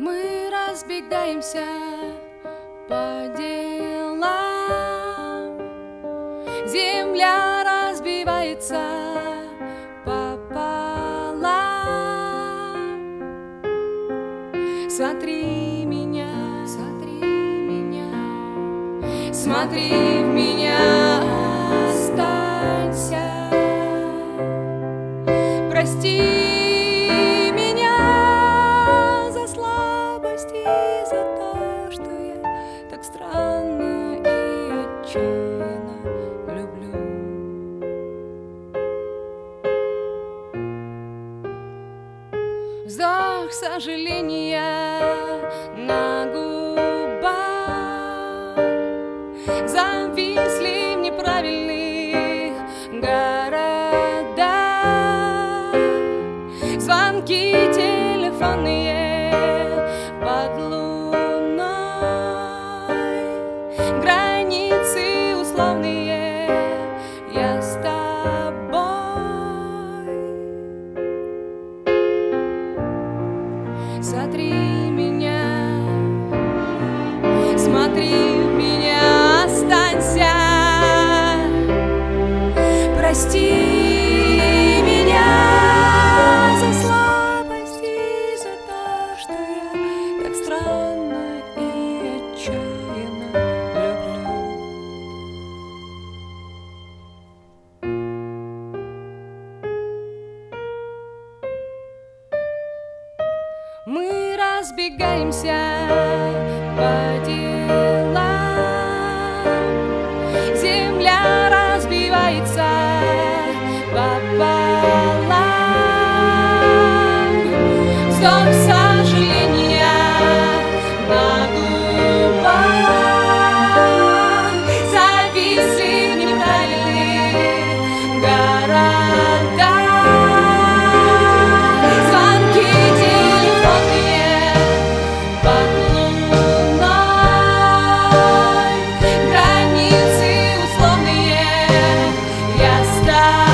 Мы разбегаемся по делам, земля разбивается пополам. Смотри меня, смотри меня, смотри в меня, останься, прости. Странно и отчаянно люблю. Вздох сожаления на губах зависли в неправильных городах. Звонки телефонные под границы условные, я с тобой. Смотри меня, смотри в меня, останься, прости меня за слабость и за то, что я так странно и отчаянно. Мы разбегаемся по делам, земля разбивается пополам. Вздох сожаления на губах зависли в неправильных городах. Границы условные, я ставлю.